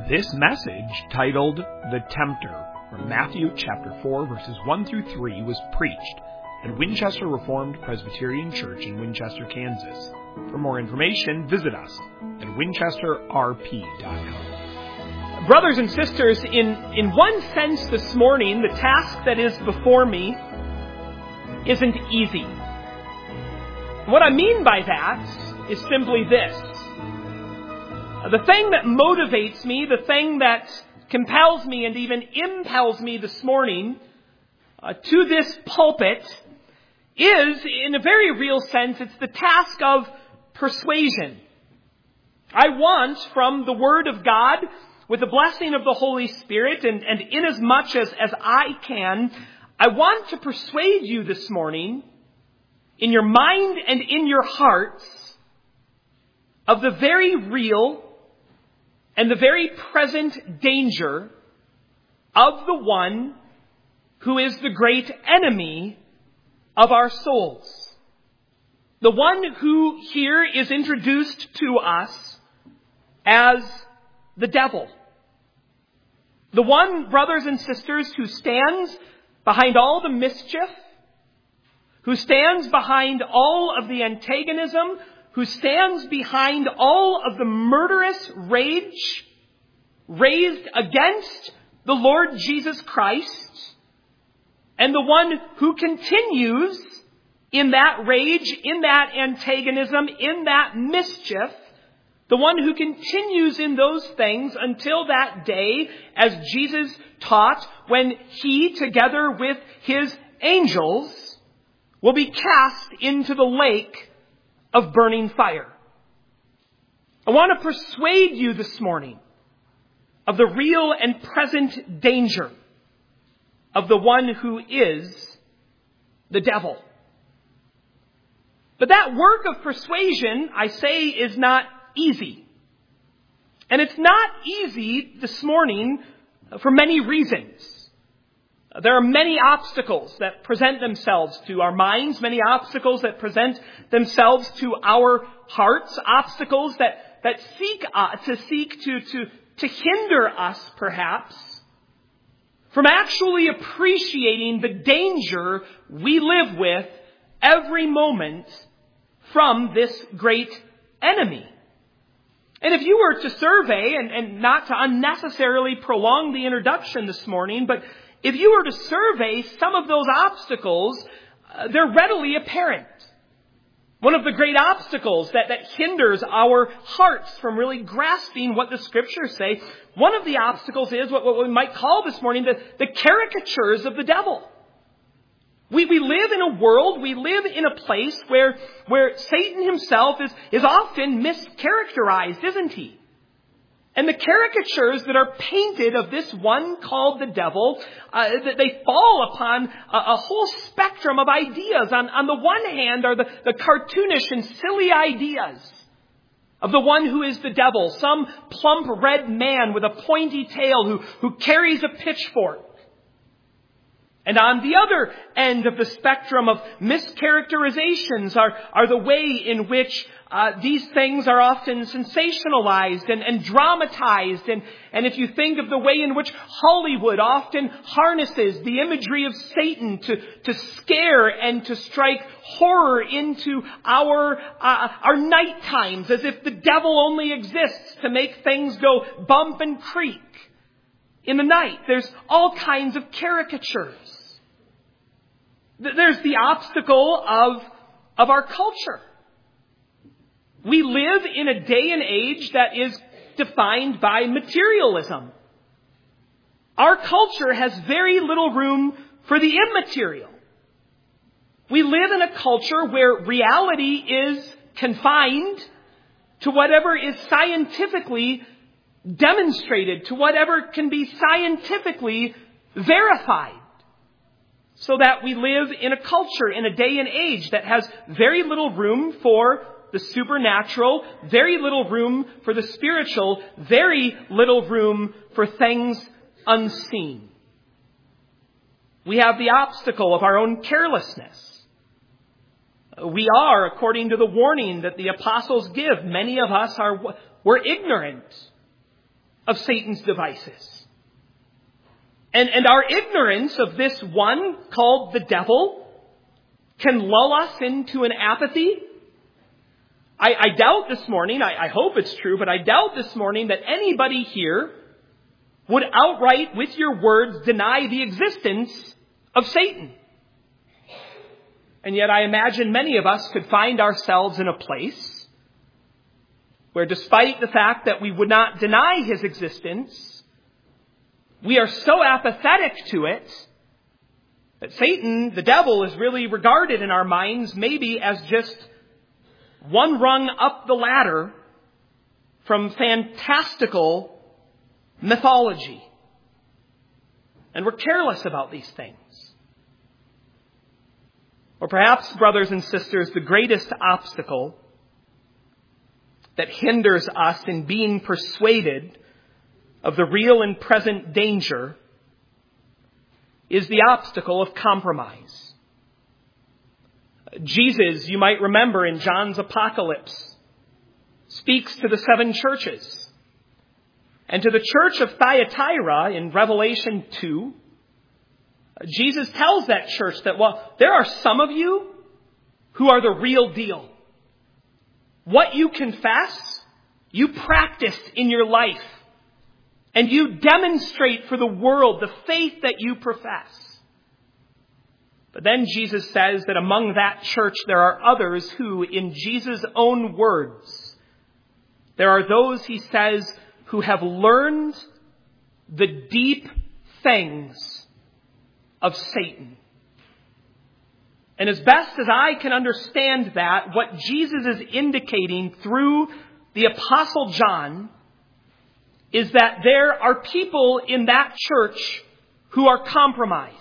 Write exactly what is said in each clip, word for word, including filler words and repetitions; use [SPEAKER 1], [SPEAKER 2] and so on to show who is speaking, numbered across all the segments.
[SPEAKER 1] This message, titled The Tempter, from Matthew chapter four, verses one through three, was preached at Winchester Reformed Presbyterian Church in Winchester, Kansas. For more information, visit us at winchester r p dot com.
[SPEAKER 2] Brothers and sisters, in, in one sense this morning, the task that is before me isn't easy. What I mean by that is simply this. The thing that motivates me, the thing that compels me and even impels me this morning uh, to this pulpit is, in a very real sense, it's the task of persuasion. I want, from the Word of God, with the blessing of the Holy Spirit, and, and inasmuch as, as I can, I want to persuade you this morning, in your mind and in your hearts, of the very real and the very present danger of the one who is the great enemy of our souls. The one who here is introduced to us as the devil. The one, brothers and sisters, who stands behind all the mischief, who stands behind all of the antagonism, who stands behind all of the murderous rage raised against the Lord Jesus Christ, and the one who continues in that rage, in that antagonism, in that mischief, the one who continues in those things until that day, as Jesus taught, when he, together with his angels, will be cast into the lake of burning fire. I want to persuade you this morning of the real and present danger of the one who is the devil. But that work of persuasion, I say, is not easy. And it's not easy this morning for many reasons. There are many obstacles that present themselves to our minds, many obstacles that present themselves to our hearts, obstacles that, that seek uh, to seek to, to, to hinder us, perhaps, from actually appreciating the danger we live with every moment from this great enemy. And if you were to survey, and, and not to unnecessarily prolong the introduction this morning, but if you were to survey some of those obstacles, uh, they're readily apparent. One of the great obstacles that, that hinders our hearts from really grasping what the Scriptures say, one of the obstacles is what, what we might call this morning the, the caricatures of the devil. We, we live in a world, we live in a place where, where Satan himself is, is often mischaracterized, isn't he? And the caricatures that are painted of this one called the devil, uh, they fall upon a, a whole spectrum of ideas. On, on the one hand are the, the cartoonish and silly ideas of the one who is the devil, some plump red man with a pointy tail who, who carries a pitchfork. And on the other end of the spectrum of mischaracterizations are, are the way in which uh, these things are often sensationalized and, and dramatized. And, and if you think of the way in which Hollywood often harnesses the imagery of Satan to, to scare and to strike horror into our, uh, our night times, as if the devil only exists to make things go bump and creak in the night. There's all kinds of caricatures. There's the obstacle of, of our culture. We live in a day and age that is defined by materialism. Our culture has very little room for the immaterial. We live in a culture where reality is confined to whatever is scientifically demonstrated, to whatever can be scientifically verified. So that we live in a culture, in a day and age that has very little room for the supernatural, very little room for the spiritual, very little room for things unseen. We have the obstacle of our own carelessness. We are, according to the warning that the apostles give, many of us are, we're ignorant. of Satan's devices. And, and our ignorance of this one called the devil can lull us into an apathy. I, I doubt this morning, I, I hope it's true, but I doubt this morning that anybody here would outright, with your words, deny the existence of Satan. And yet I imagine many of us could find ourselves in a place where, despite the fact that we would not deny his existence, we are so apathetic to it that Satan, the devil, is really regarded in our minds maybe as just one rung up the ladder from fantastical mythology. And we're careless about these things. Or perhaps, brothers and sisters, the greatest obstacle that hinders us in being persuaded of the real and present danger is the obstacle of compromise. Jesus, you might remember in John's Apocalypse, speaks to the seven churches. And to the church of Thyatira in Revelation two, Jesus tells that church that, well, there are some of you who are the real deal. What you confess, you practice in your life. And you demonstrate for the world the faith that you profess. But then Jesus says that among that church there are others who, in Jesus' own words, there are those, he says, who have learned the deep things of Satan. And as best as I can understand that, what Jesus is indicating through the Apostle John is that there are people in that church who are compromised.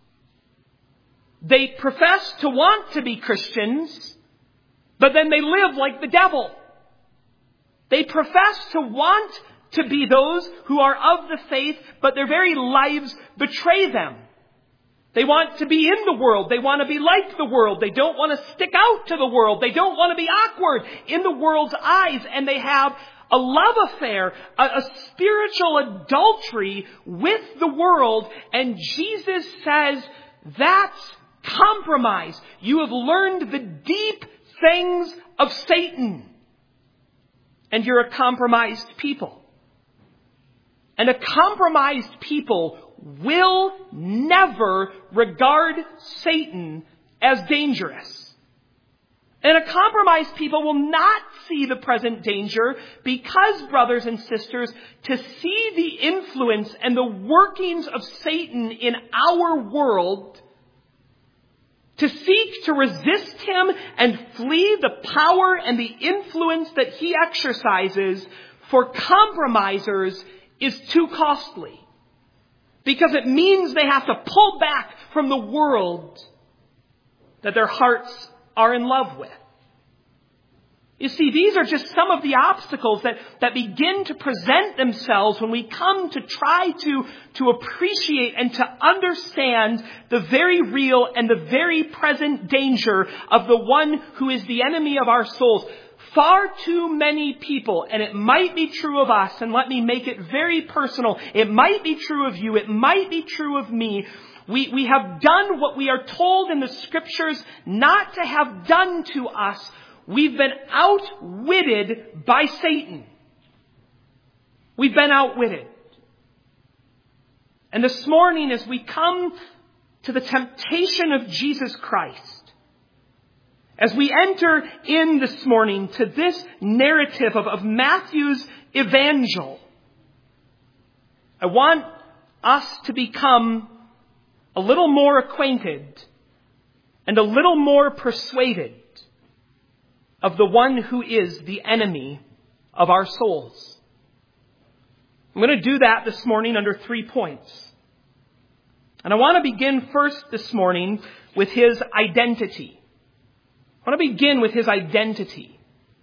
[SPEAKER 2] They profess to want to be Christians, but then they live like the devil. They profess to want to be those who are of the faith, but their very lives betray them. They want to be in the world. They want to be like the world. They don't want to stick out to the world. They don't want to be awkward in the world's eyes. And they have a love affair, a, a spiritual adultery with the world. And Jesus says, that's compromise. You have learned the deep things of Satan. And you're a compromised people. And a compromised people will never regard Satan as dangerous. And a compromised people will not see the present danger because, brothers and sisters, to see the influence and the workings of Satan in our world, to seek to resist him and flee the power and the influence that he exercises, for compromisers is too costly. Because it means they have to pull back from the world that their hearts are in love with. You see, these are just some of the obstacles that, that begin to present themselves when we come to try to, to appreciate and to understand the very real and the very present danger of the one who is the enemy of our souls. Far too many people, and it might be true of us, and let me make it very personal. It might be true of you. It might be true of me. We, we have done what we are told in the scriptures not to have done to us. We've been outwitted by Satan. We've been outwitted. And this morning, as we come to the temptation of Jesus Christ, as we enter in this morning to this narrative of, of Matthew's evangel, I want us to become a little more acquainted and a little more persuaded of the one who is the enemy of our souls. I'm going to do that this morning under three points. And I want to begin first this morning with his identity. I want to begin with his identity.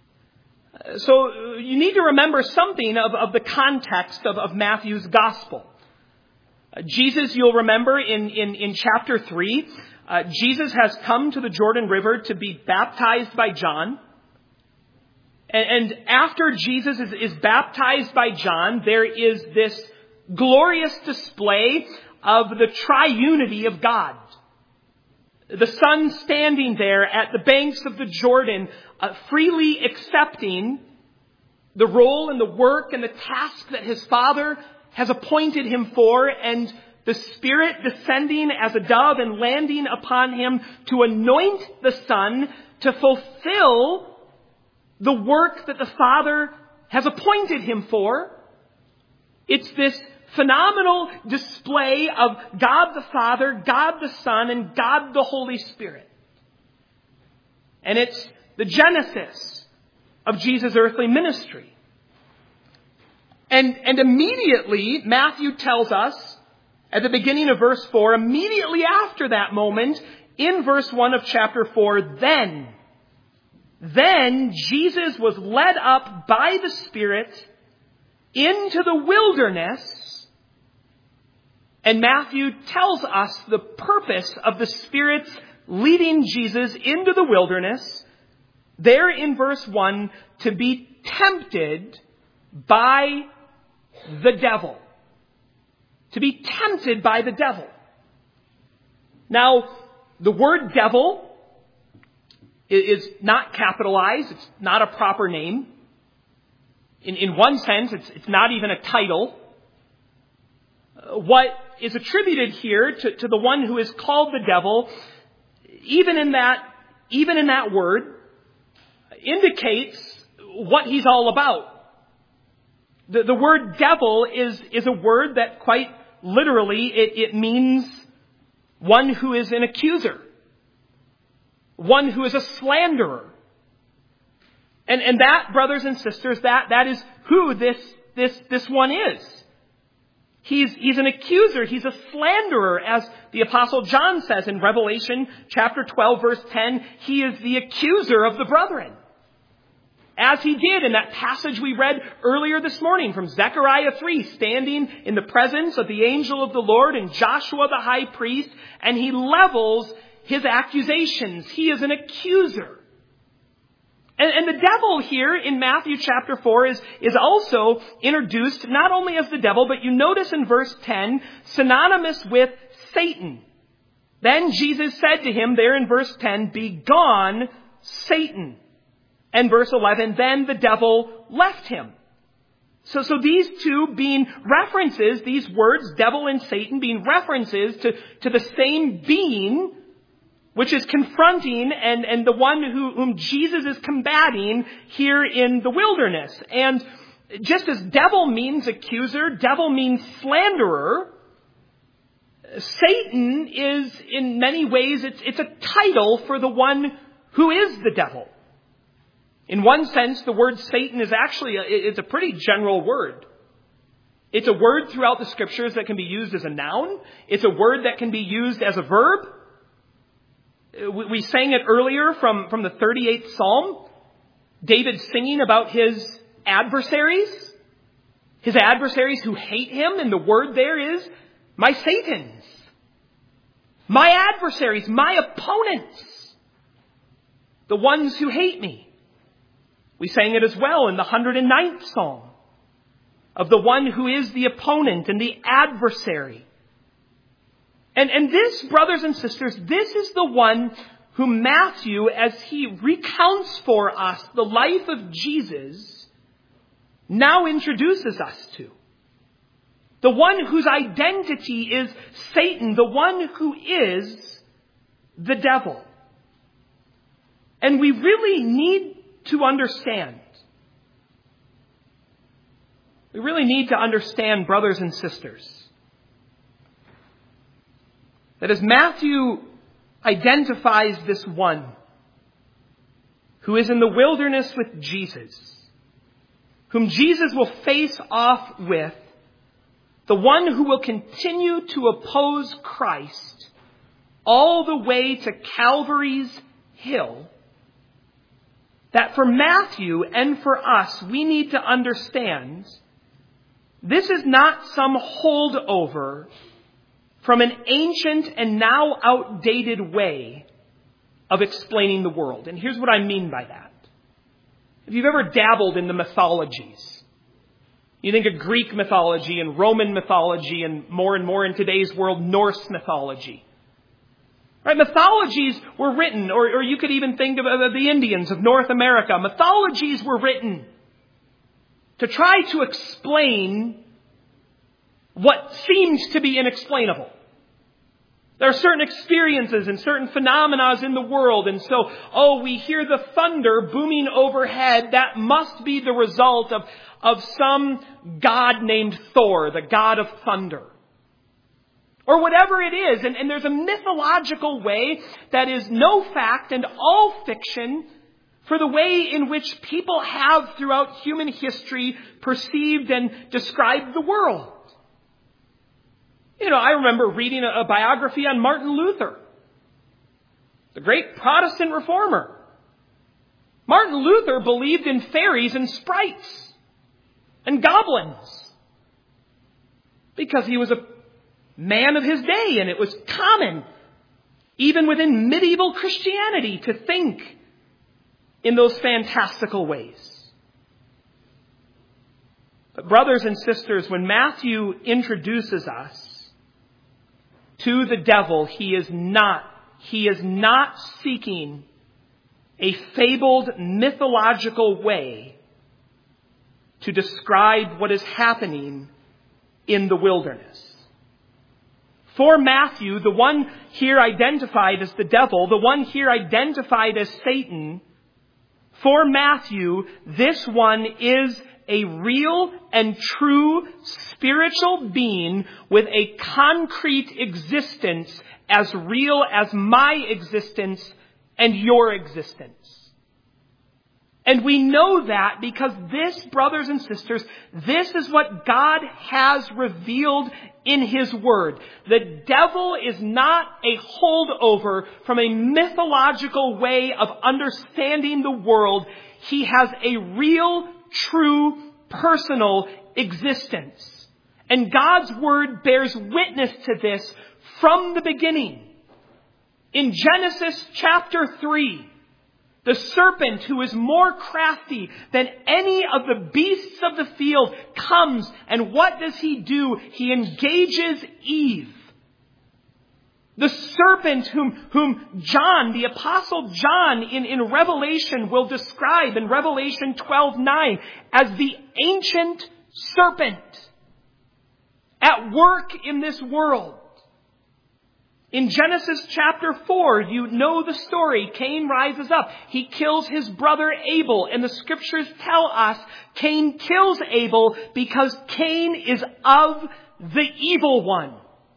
[SPEAKER 2] So you need to remember something of, of the context of, of Matthew's gospel. Uh, Jesus, you'll remember in, in, in chapter three, uh, Jesus has come to the Jordan River to be baptized by John. And, and after Jesus is, is baptized by John, there is this glorious display of the triunity of God. The Son standing there at the banks of the Jordan, uh, freely accepting the role and the work and the task that his Father has appointed him for, and the Spirit descending as a dove and landing upon him to anoint the Son to fulfill the work that the Father has appointed him for. It's this phenomenal display of God the Father, God the Son, and God the Holy Spirit. And it's the genesis of Jesus' earthly ministry. And, and immediately, Matthew tells us, at the beginning of verse four, immediately after that moment, in verse one of chapter four, then, then Jesus was led up by the Spirit into the wilderness. And Matthew tells us the purpose of the Spirit's leading Jesus into the wilderness, there in verse one, to be tempted by the devil. To be tempted by the devil. Now, the word devil is not capitalized. It's not a proper name. In, in one sense, it's, it's not even a title. What is attributed here to, to the one who is called the devil, even in that, even in that word, indicates what he's all about. The, the word devil is, is a word that quite literally it, it means one who is an accuser, one who is a slanderer. And, and that, brothers and sisters, that, that is who this, this, this one is. He's, he's an accuser. He's a slanderer, as the Apostle John says in Revelation chapter twelve, verse ten. He is the accuser of the brethren. As he did in that passage we read earlier this morning from Zechariah three, standing in the presence of the angel of the Lord and Joshua the high priest, and he levels his accusations. He is an accuser. And, and the devil here in Matthew chapter four is, is also introduced not only as the devil, but you notice in verse ten, synonymous with Satan. Then Jesus said to him there in verse ten, "Begone, Satan." And verse eleven, then the devil left him. So, so these two being references, these words, devil and Satan, being references to, to the same being, which is confronting and, and the one who, whom Jesus is combating here in the wilderness. And just as devil means accuser, devil means slanderer, Satan is in many ways, it's, it's a title for the one who is the devil. In one sense, the word Satan is actually, a, it's a pretty general word. It's a word throughout the scriptures that can be used as a noun. It's a word that can be used as a verb. We sang it earlier from, from the thirty-eighth Psalm. David singing about his adversaries. His adversaries who hate him. And the word there is, my Satans. My adversaries, my opponents. The ones who hate me. We sang it as well in the one hundred ninth Psalm. Of the one who is the opponent and the adversary. And, and this, brothers and sisters, this is the one whom Matthew, as he recounts for us the life of Jesus, now introduces us to. The one whose identity is Satan, the one who is the devil. And we really need to understand. We really need to understand, brothers and sisters, that as Matthew identifies this one who is in the wilderness with Jesus, whom Jesus will face off with, the one who will continue to oppose Christ all the way to Calvary's hill, that for Matthew and for us, we need to understand this is not some holdover from an ancient and now outdated way of explaining the world. And here's what I mean by that. If you've ever dabbled in the mythologies, you think of Greek mythology and Roman mythology and more and more in today's world, Norse mythology. Right? Mythologies were written, or, or you could even think of, of the Indians of North America. Mythologies were written to try to explain what seems to be inexplainable. There are certain experiences and certain phenomena in the world, and so, oh, we hear the thunder booming overhead. That must be the result of, of some god named Thor, the god of thunder. Or whatever it is, and, and there's a mythological way that is no fact and all fiction for the way in which people have throughout human history perceived and described the world. You know, I remember reading a, a biography on Martin Luther, the great Protestant reformer. Martin Luther believed in fairies and sprites and goblins because he was a man of his day, and it was common, even within medieval Christianity, to think in those fantastical ways. But brothers and sisters, when Matthew introduces us to the devil, he is not, he is not seeking a fabled mythological way to describe what is happening in the wilderness. For Matthew, the one here identified as the devil, the one here identified as Satan, for Matthew, this one is a real and true spiritual being with a concrete existence as real as my existence and your existence. And we know that because this, brothers and sisters, this is what God has revealed in His Word. The devil is not a holdover from a mythological way of understanding the world. He has a real, true, personal existence. And God's Word bears witness to this from the beginning. In Genesis chapter three, the serpent, who is more crafty than any of the beasts of the field, comes, and what does he do? He engages Eve. The serpent whom, whom John, the Apostle John, in, in Revelation will describe in Revelation twelve nine as the ancient serpent at work in this world. In Genesis chapter four, you know the story. Cain rises up. He kills his brother Abel. And the scriptures tell us Cain kills Abel because Cain is of the evil one.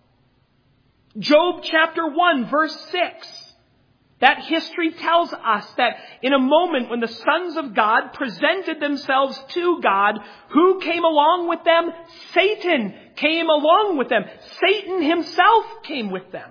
[SPEAKER 2] Job chapter one, verse six. That history tells us that in a moment when the sons of God presented themselves to God, who came along with them? Satan came along with them. Satan himself came with them.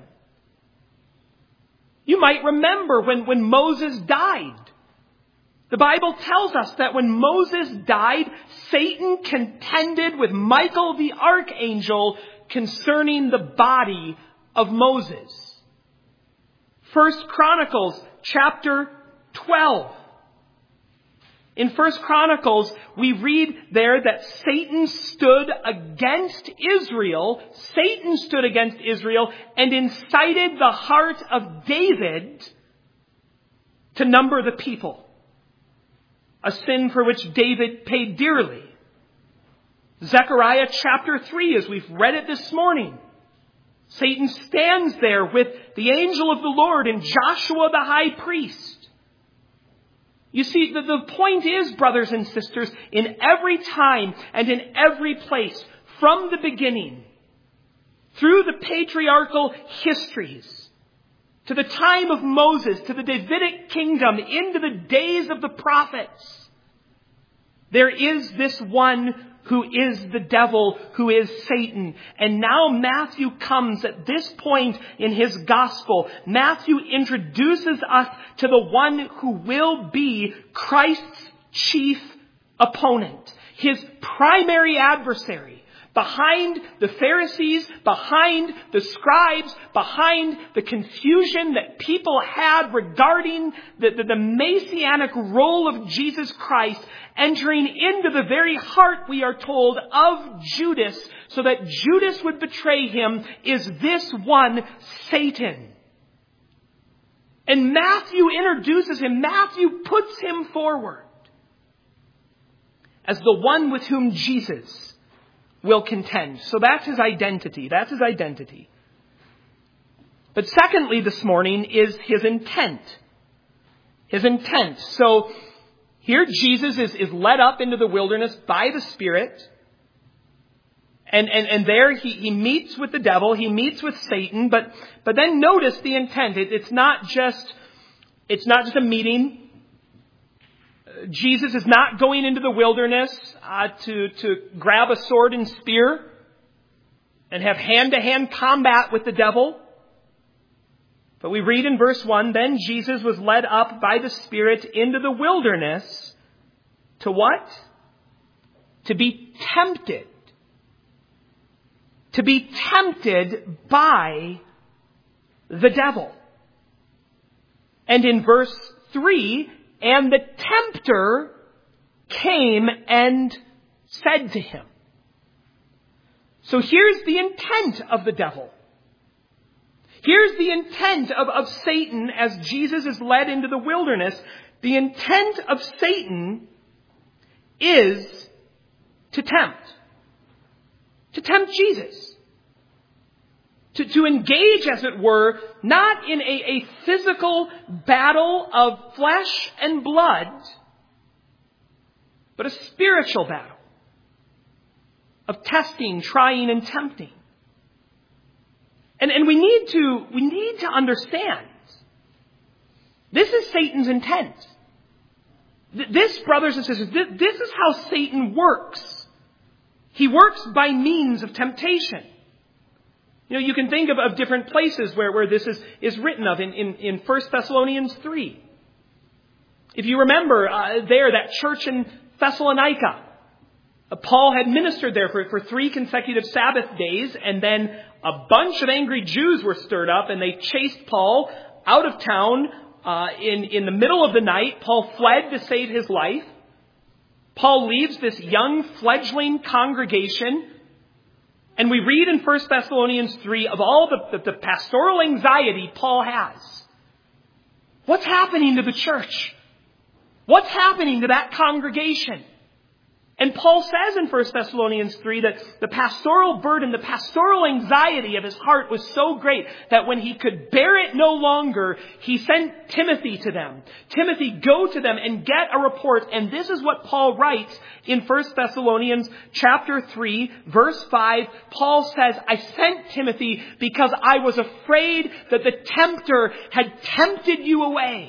[SPEAKER 2] You might remember when, when Moses died. The Bible tells us that when Moses died, Satan contended with Michael the archangel concerning the body of Moses. First Chronicles chapter twelve. In First Chronicles, we read there that Satan stood against Israel. Satan stood against Israel and incited the heart of David to number the people. A sin for which David paid dearly. Zechariah chapter three, as we've read it this morning. Satan stands there with the angel of the Lord and Joshua the high priest. You see, the, the point is, brothers and sisters, in every time and in every place, from the beginning, through the patriarchal histories, to the time of Moses, to the Davidic kingdom, into the days of the prophets, there is this one who is the devil, who is Satan. And now Matthew comes at this point in his gospel. Matthew introduces us to the one who will be Christ's chief opponent, his primary adversary, behind the Pharisees, behind the scribes, behind the confusion that people had regarding the, the, the messianic role of Jesus Christ, entering into the very heart, we are told, of Judas, so that Judas would betray him, is this one, Satan. And Matthew introduces him, Matthew puts him forward as the one with whom Jesus will contend. So that's his identity. That's his identity. But secondly this morning is his intent. His intent. So here Jesus is, is led up into the wilderness by the Spirit. And, and, and there he, he meets with the devil. He meets with Satan. But, but then notice the intent. It, it's not just, it's not just a meeting. Jesus is not going into the wilderness uh, to, to grab a sword and spear and have hand-to-hand combat with the devil. But we read in verse one, then Jesus was led up by the Spirit into the wilderness to what? To be tempted. To be tempted by the devil. And in verse three, and the tempter came and said to him. So here's the intent of the devil. Here's the intent of, of Satan as Jesus is led into the wilderness. The intent of Satan is to tempt. To tempt Jesus. To, to engage, as it were, not in a, a physical battle of flesh and blood, but a spiritual battle of testing, trying, and tempting. And, and we need to, we need to understand, this is Satan's intent. This, brothers and sisters, this, this is how Satan works. He works by means of temptation. You know, you can think of, of different places where, where this is, is written of in, in, in First Thessalonians three. If you remember uh, there, that church in Thessalonica, uh, Paul had ministered there for, for three consecutive Sabbath days, and then a bunch of angry Jews were stirred up, and they chased Paul out of town uh, in, in the middle of the night. Paul fled to save his life. Paul leaves this young, fledgling congregation. And we read in First Thessalonians three of all the, the, the pastoral anxiety Paul has. What's happening to the church? What's happening to that congregation? And Paul says in First Thessalonians three that the pastoral burden, the pastoral anxiety of his heart was so great that when he could bear it no longer, he sent Timothy to them. Timothy, go to them and get a report. And this is what Paul writes in First Thessalonians chapter three, verse five. Paul says, I sent Timothy because I was afraid that the tempter had tempted you away.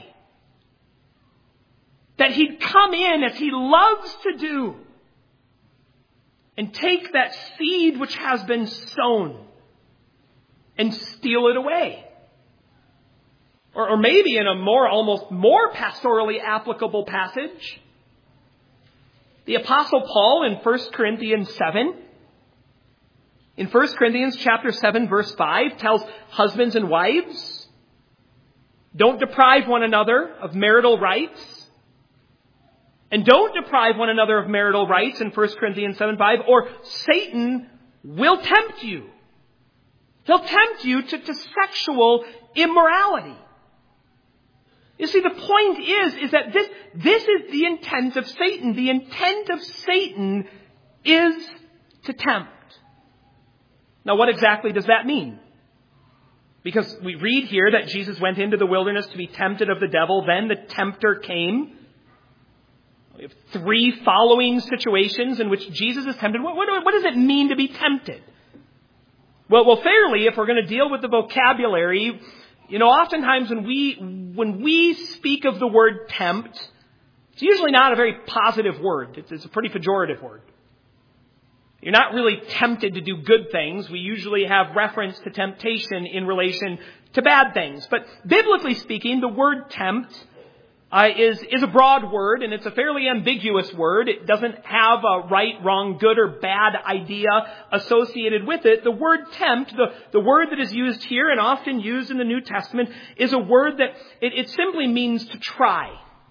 [SPEAKER 2] That he'd come in as he loves to do and take that seed which has been sown and steal it away. Or, or maybe in a more, almost more pastorally applicable passage, the Apostle Paul in First Corinthians seven, in First Corinthians chapter seven, verse five, tells husbands and wives, don't deprive one another of marital rights. And don't deprive one another of marital rights in First Corinthians seven five, or Satan will tempt you. He'll tempt you to, to sexual immorality. You see, the point is, is that this, this is the intent of Satan. The intent of Satan is to tempt. Now, what exactly does that mean? Because we read here that Jesus went into the wilderness to be tempted of the devil. Then the tempter came. We have three following situations in which Jesus is tempted. What, what, what does it mean to be tempted? Well, well, fairly, if we're going to deal with the vocabulary, you know, oftentimes when we when we speak of the word tempt, it's usually not a very positive word. It's, it's a pretty pejorative word. You're not really tempted to do good things. We usually have reference to temptation in relation to bad things. But biblically speaking, the word tempt uh, is, is a broad word, and it's a fairly ambiguous word. It doesn't have a right, wrong, good, or bad idea associated with it. The word tempt, the, the word that is used here and often used in the New Testament, is a word that it, it simply means to try.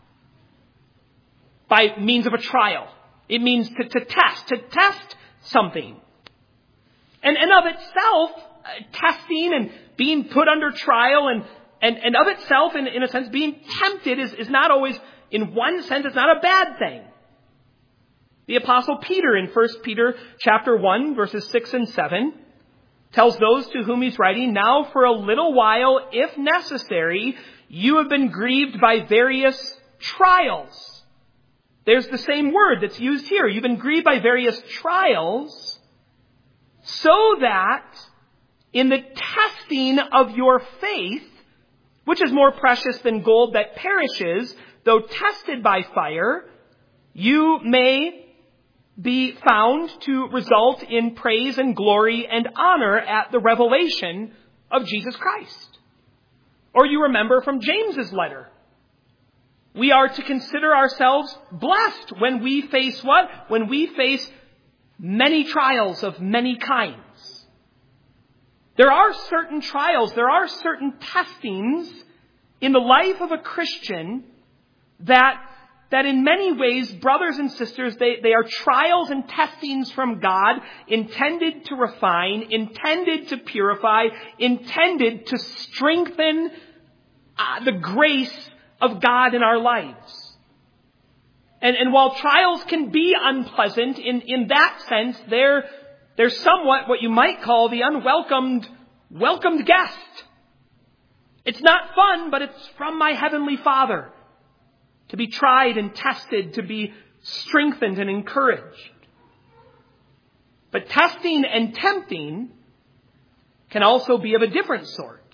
[SPEAKER 2] By means of a trial. It means to, to test, to test something. And, and of itself, uh, testing and being put under trial and And, and of itself, in, in a sense, being tempted is, is not always, in one sense, it's not a bad thing. The Apostle Peter in First Peter chapter one, verses six and seven, tells those to whom he's writing, "Now for a little while, if necessary, you have been grieved by various trials." There's the same word that's used here. You've been grieved by various trials, so that in the testing of your faith, which is more precious than gold that perishes, though tested by fire, you may be found to result in praise and glory and honor at the revelation of Jesus Christ. Or you remember from James's letter. We are to consider ourselves blessed when we face what? When we face many trials of many kinds. There are certain trials, there are certain testings in the life of a Christian that, that in many ways, brothers and sisters, they, they are trials and testings from God intended to refine, intended to purify, intended to strengthen uh, the grace of God in our lives. And, and while trials can be unpleasant, in, in that sense, they're They're somewhat what you might call the unwelcomed, welcomed guest. It's not fun, but it's from my Heavenly Father. To be tried and tested, to be strengthened and encouraged. But testing and tempting can also be of a different sort.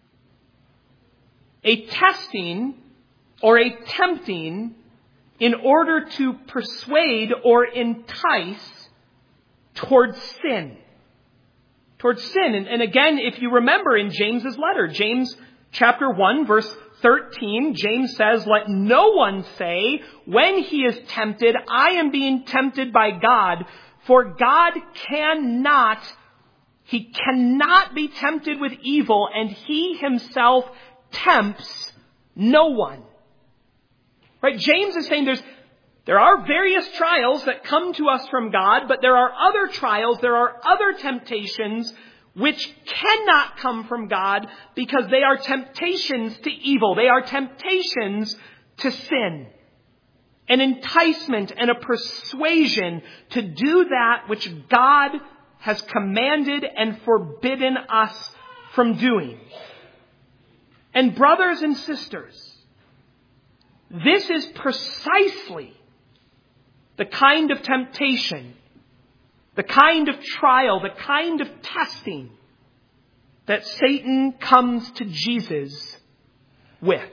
[SPEAKER 2] A testing or a tempting in order to persuade or entice towards sin. Towards sin. And, and again, if you remember in James's letter, James chapter one, verse thirteen, James says, "Let no one say when he is tempted, I am being tempted by God, for God cannot, he cannot be tempted with evil, and he himself tempts no one." Right? James is saying there's There are various trials that come to us from God, but there are other trials, there are other temptations which cannot come from God because they are temptations to evil. They are temptations to sin. An enticement and a persuasion to do that which God has commanded and forbidden us from doing. And brothers and sisters, this is precisely the kind of temptation, the kind of trial, the kind of testing that Satan comes to Jesus with.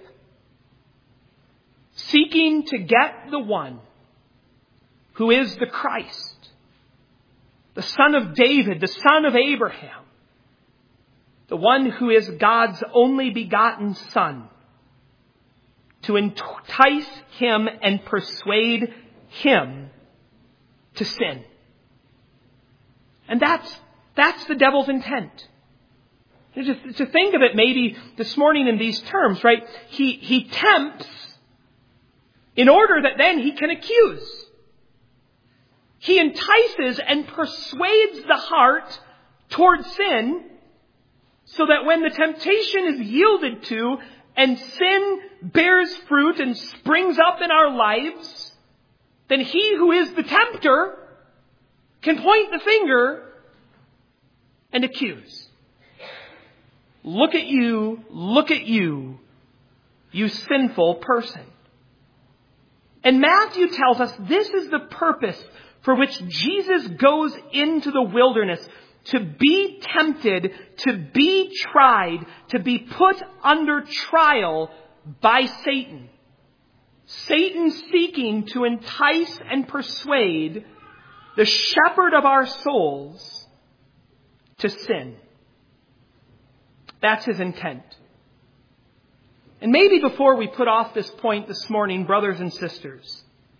[SPEAKER 2] Seeking to get the one who is the Christ, the son of David, the son of Abraham, the one who is God's only begotten Son, to entice him and persuade him to sin. And that's, that's the devil's intent. Just to think of it maybe this morning in these terms, right? He, he tempts in order that then he can accuse. He entices and persuades the heart toward sin so that when the temptation is yielded to and sin bears fruit and springs up in our lives, then he who is the tempter can point the finger and accuse. Look at you, look at you, you sinful person. And Matthew tells us this is the purpose for which Jesus goes into the wilderness, to be tempted, to be tried, to be put under trial by Satan. Satan seeking to entice and persuade the shepherd of our souls to sin. That's his intent. And maybe before we put off this point this morning, brothers and sisters,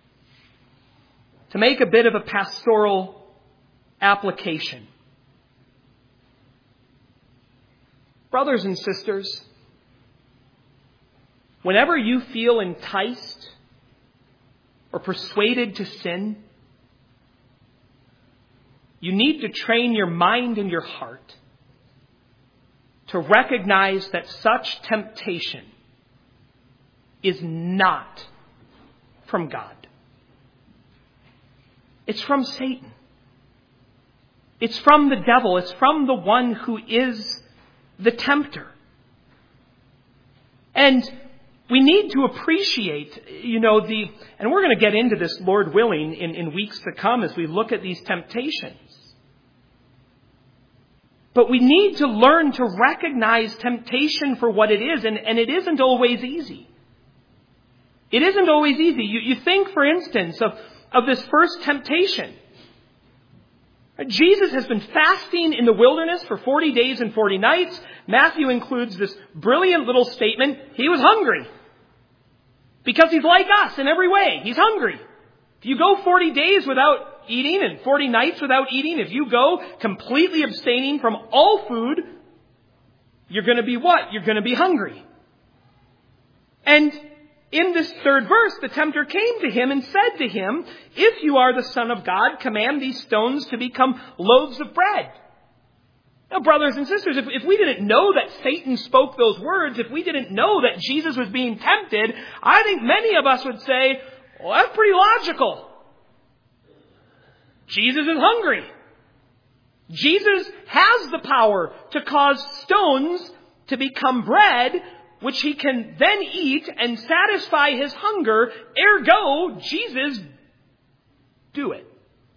[SPEAKER 2] to make a bit of a pastoral application. Brothers and sisters, whenever you feel enticed or persuaded to sin, you need to train your mind and your heart to recognize that such temptation is not from God. It's from Satan. It's from the devil. It's from the one who is the tempter. And we need to appreciate, you know, the, and we're going to get into this, Lord willing, in, in weeks to come as we look at these temptations. But we need to learn to recognize temptation for what it is, and, and it isn't always easy. It isn't always easy. You, you think, for instance, of, of this first temptation. Jesus has been fasting in the wilderness for forty days and forty nights. Matthew includes this brilliant little statement. He was hungry. Because he's like us in every way. He's hungry. If you go forty days without eating and forty nights without eating, if you go completely abstaining from all food, you're going to be what? You're going to be hungry. And in this third verse, the tempter came to him and said to him, "If you are the Son of God, command these stones to become loaves of bread." Now, brothers and sisters, if, if we didn't know that Satan spoke those words, if we didn't know that Jesus was being tempted, I think many of us would say, well, that's pretty logical. Jesus is hungry. Jesus has the power to cause stones to become bread, which he can then eat and satisfy his hunger. Ergo, Jesus, do it.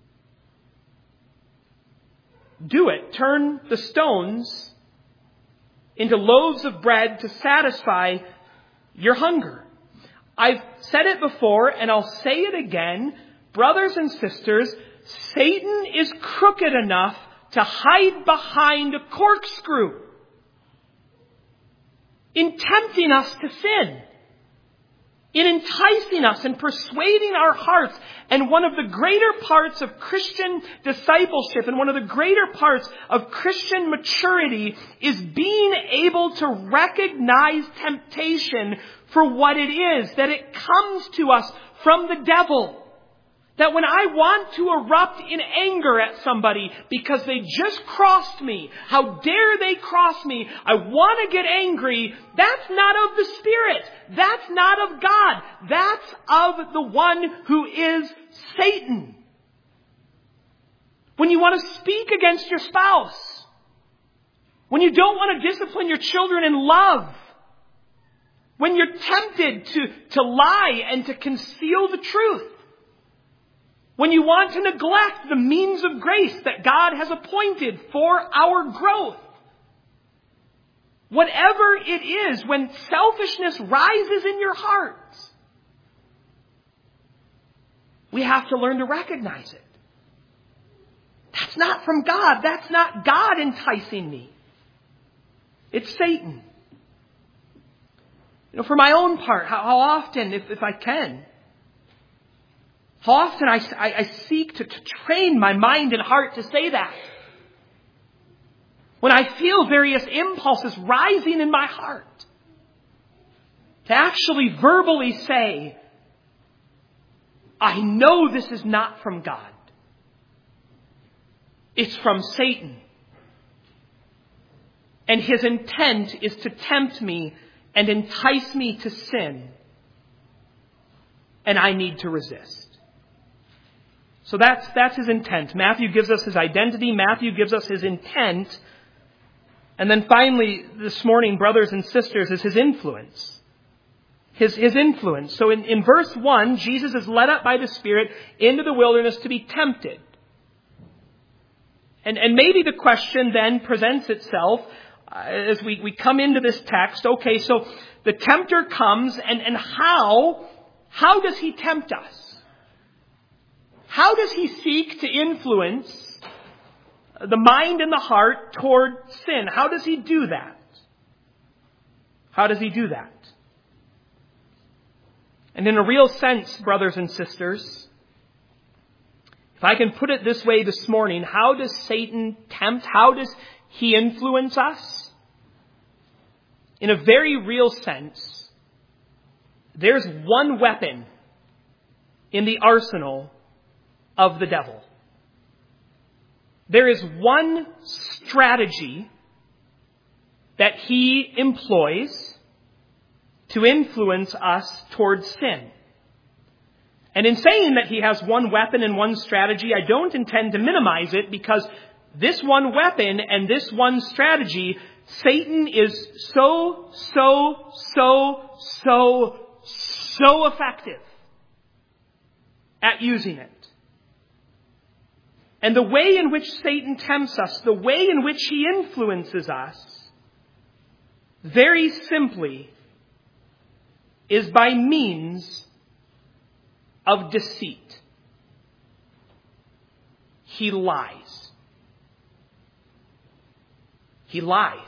[SPEAKER 2] Do it. Turn the stones into loaves of bread to satisfy your hunger. I've said it before, and I'll say it again. Brothers and sisters, Satan is crooked enough to hide behind a corkscrew in tempting us to sin, in enticing us and persuading our hearts. And one of the greater parts of Christian discipleship and one of the greater parts of Christian maturity is being able to recognize temptation for what it is, that it comes to us from the devil. That when I want to erupt in anger at somebody because they just crossed me, how dare they cross me, I want to get angry, that's not of the Spirit. That's not of God. That's of the one who is Satan. When you want to speak against your spouse, when you don't want to discipline your children in love, when you're tempted to, to lie and to conceal the truth, when you want to neglect the means of grace that God has appointed for our growth. Whatever it is, when selfishness rises in your heart, we have to learn to recognize it. That's not from God. That's not God enticing me. It's Satan. You know, for my own part, how, how often, if, if I can, How often I, I, I seek to, to train my mind and heart to say that. When I feel various impulses rising in my heart, to actually verbally say, I know this is not from God. It's from Satan. And his intent is to tempt me and entice me to sin. And I need to resist. So that's, that's his intent. Matthew gives us his identity. Matthew gives us his intent. And then finally, this morning, brothers and sisters, is his influence. His, his influence. So in, in verse one, Jesus is led up by the Spirit into the wilderness to be tempted. And, and maybe the question then presents itself uh, as we, we come into this text. Okay, so the tempter comes, and, and how, how does he tempt us? How does he seek to influence the mind and the heart toward sin? How does he do that? How does he do that? And in a real sense, brothers and sisters, if I can put it this way this morning, how does Satan tempt? How does he influence us? In a very real sense, there's one weapon in the arsenal of the devil. There is one strategy that he employs to influence us towards sin. And in saying that he has one weapon and one strategy, I don't intend to minimize it, because this one weapon and this one strategy, Satan is so, so, so, so, so effective at using it. And the way in which Satan tempts us, the way in which he influences us, very simply, is by means of deceit. He lies. He lies.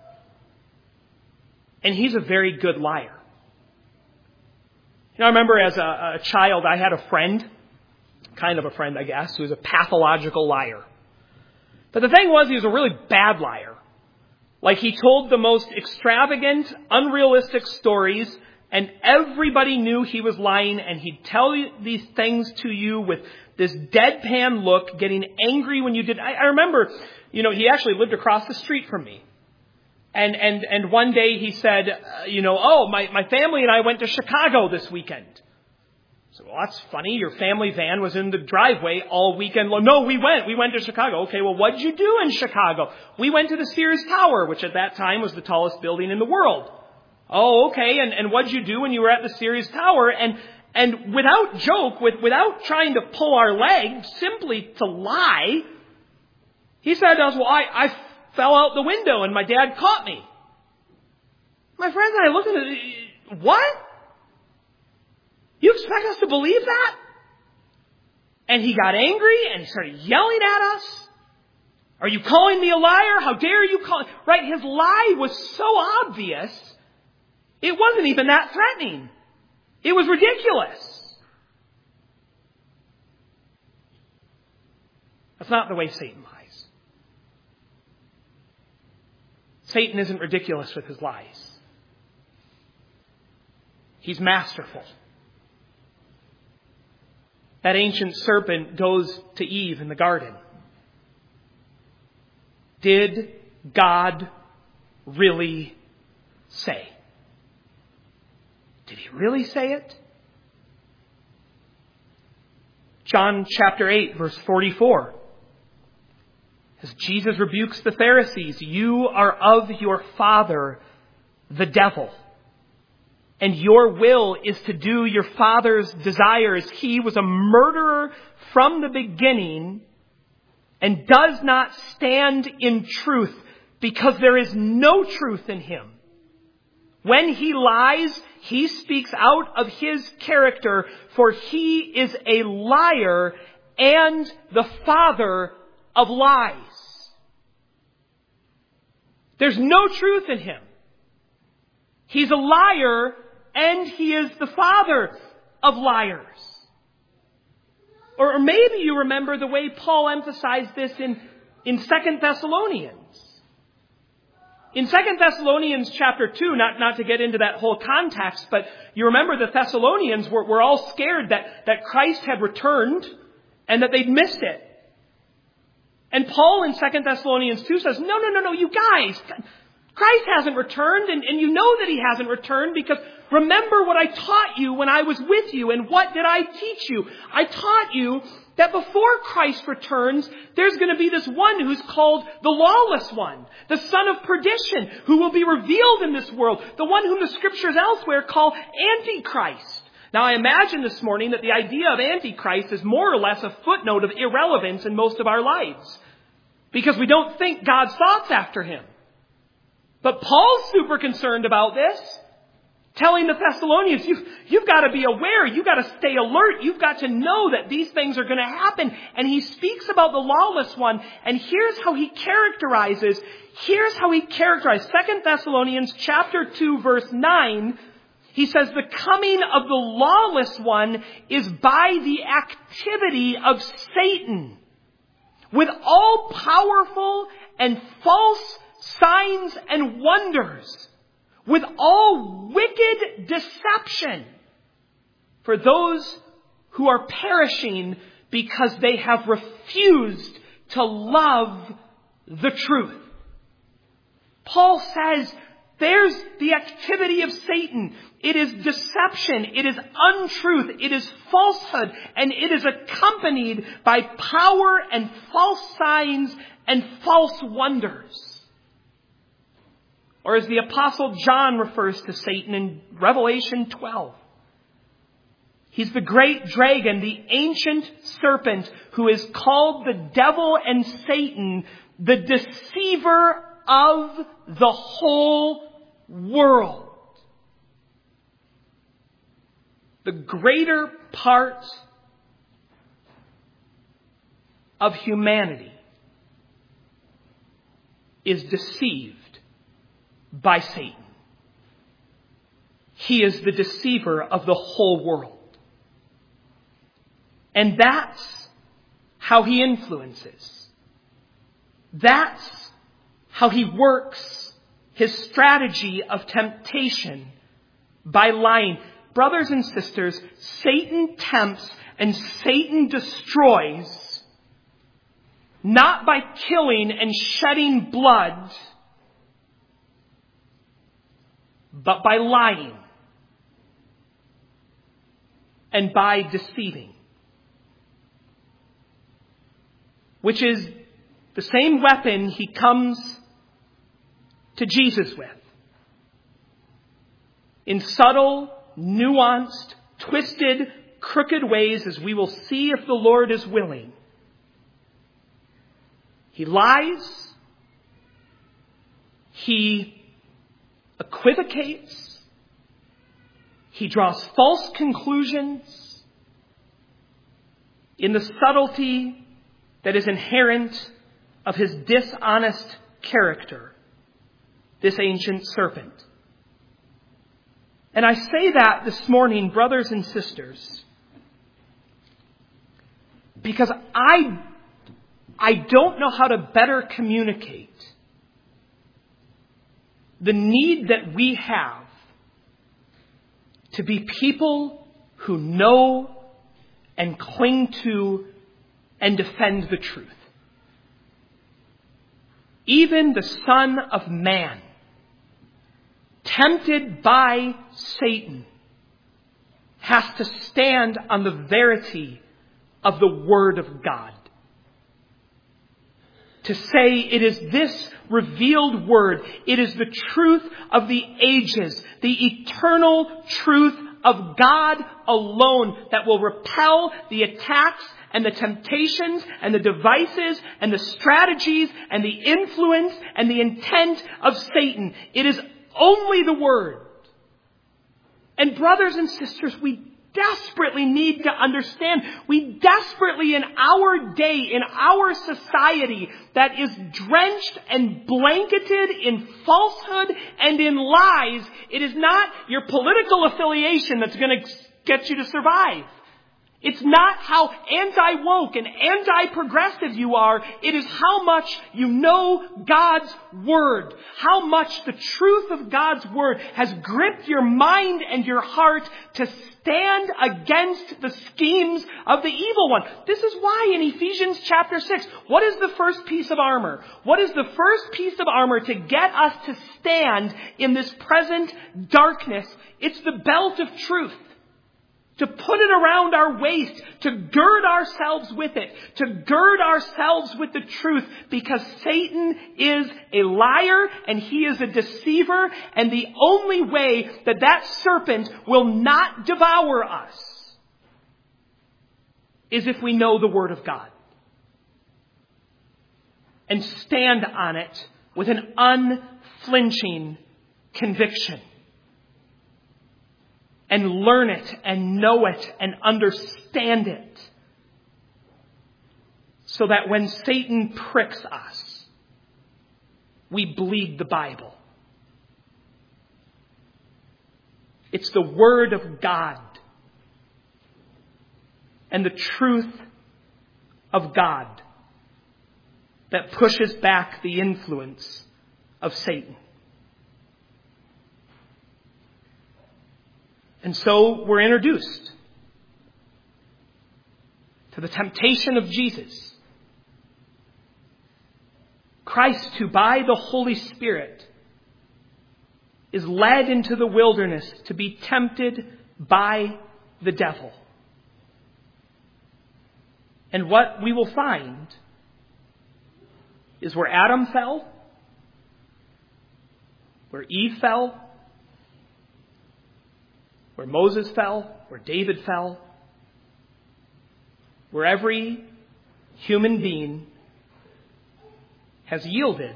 [SPEAKER 2] And he's a very good liar. You know, I remember as a, a child, I had a friend, kind of a friend, I guess, who was a pathological liar. But the thing was, he was a really bad liar. Like, he told the most extravagant, unrealistic stories, and everybody knew he was lying, and he'd tell you these things to you with this deadpan look, getting angry when you did. I, I remember, you know, he actually lived across the street from me. And, and, and one day he said, uh, you know, oh, my, my family and I went to Chicago this weekend. So, well, that's funny. Your family van was in the driveway all weekend long. No, we went. We went to Chicago. Okay, well, what did you do in Chicago? We went to the Sears Tower, which at that time was the tallest building in the world. Oh, okay. And, and what did you do when you were at the Sears Tower? And, and without joke, with, without trying to pull our leg, simply to lie, he said to us, well, I, I fell out the window and my dad caught me. My friends and I looked at it. What? You expect us to believe that? And he got angry and he started yelling at us. Are you calling me a liar? How dare you call... Right, his lie was so obvious, it wasn't even that threatening. It was ridiculous. That's not the way Satan lies. Satan isn't ridiculous with his lies. He's masterful. That ancient serpent goes to Eve in the garden. Did God really say? Did he really say it? John chapter eight, verse forty-four. As Jesus rebukes the Pharisees, you are of your father, the devil, and your will is to do your father's desires. He was a murderer from the beginning and does not stand in truth because there is no truth in him. When he lies, he speaks out of his character, for he is a liar and the father of lies. There's no truth in him. He's a liar and he is the father of liars. Or maybe you remember the way Paul emphasized this in, in Second Thessalonians. In Second Thessalonians chapter two, not, not to get into that whole context, but you remember the Thessalonians were, were all scared that, that Christ had returned and that they'd missed it. And Paul in Second Thessalonians two says, no, no, no, no, you guys, Christ hasn't returned, and, and you know that he hasn't returned because remember what I taught you when I was with you. And what did I teach you? I taught you that before Christ returns, there's going to be this one who's called the lawless one, the son of perdition, who will be revealed in this world, the one whom the scriptures elsewhere call Antichrist. Now, I imagine this morning that the idea of Antichrist is more or less a footnote of irrelevance in most of our lives because we don't think God's thoughts after him. But Paul's super concerned about this, telling the Thessalonians, you've, you've got to be aware, you've got to stay alert, you've got to know that these things are going to happen. And he speaks about the lawless one, and here's how he characterizes, here's how he characterizes, Second Thessalonians chapter two, verse nine, He says the coming of the lawless one is by the activity of Satan, with all powerful and false signs and wonders, with all wicked deception for those who are perishing because they have refused to love the truth. Paul says there's the activity of Satan. It is deception. It is untruth. It is falsehood. And it is accompanied by power and false signs and false wonders. Or as the Apostle John refers to Satan in Revelation twelve. He's the great dragon, the ancient serpent, who is called the devil and Satan, the deceiver of the whole world. The greater part of humanity is deceived by Satan. He is the deceiver of the whole world. And that's how he influences. That's how he works his strategy of temptation, by lying. Brothers and sisters, Satan tempts and Satan destroys not by killing and shedding blood, but by lying and by deceiving. Which is the same weapon he comes to Jesus with. In subtle, nuanced, twisted, crooked ways, as we will see if the Lord is willing. He lies. He equivocates. He draws false conclusions in the subtlety that is inherent of his dishonest character, this ancient serpent. And I say that this morning, brothers and sisters, because I, I don't know how to better communicate the need that we have to be people who know and cling to and defend the truth. Even the Son of Man, tempted by Satan, has to stand on the verity of the Word of God. To say it is this revealed Word, it is the truth of the ages, the eternal truth of God alone that will repel the attacks and the temptations and the devices and the strategies and the influence and the intent of Satan. It is only the Word. And brothers and sisters, we desperately need to understand, we desperately in our day, in our society that is drenched and blanketed in falsehood and in lies, it is not your political affiliation that's going to get you to survive. It's not how anti-woke and anti-progressive you are. It is how much you know God's Word. How much the truth of God's Word has gripped your mind and your heart to stand against the schemes of the evil one. This is why in Ephesians chapter six, what is the first piece of armor? What is the first piece of armor to get us to stand in this present darkness? It's the belt of truth. To put it around our waist, to gird ourselves with it, to gird ourselves with the truth, because Satan is a liar and he is a deceiver, and the only way that that serpent will not devour us is if we know the Word of God and stand on it with an unflinching conviction. And learn it and know it and understand it. So that when Satan pricks us, we bleed the Bible. It's the Word of God and the truth of God that pushes back the influence of Satan. And so we're introduced to the temptation of Jesus. Christ, who by the Holy Spirit is led into the wilderness to be tempted by the devil. And what we will find is where Adam fell, where Eve fell, where Moses fell, where David fell, where every human being has yielded,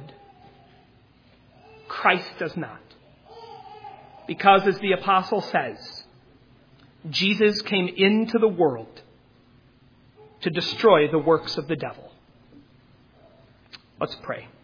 [SPEAKER 2] Christ does not. Because, as the apostle says, Jesus came into the world to destroy the works of the devil. Let's pray.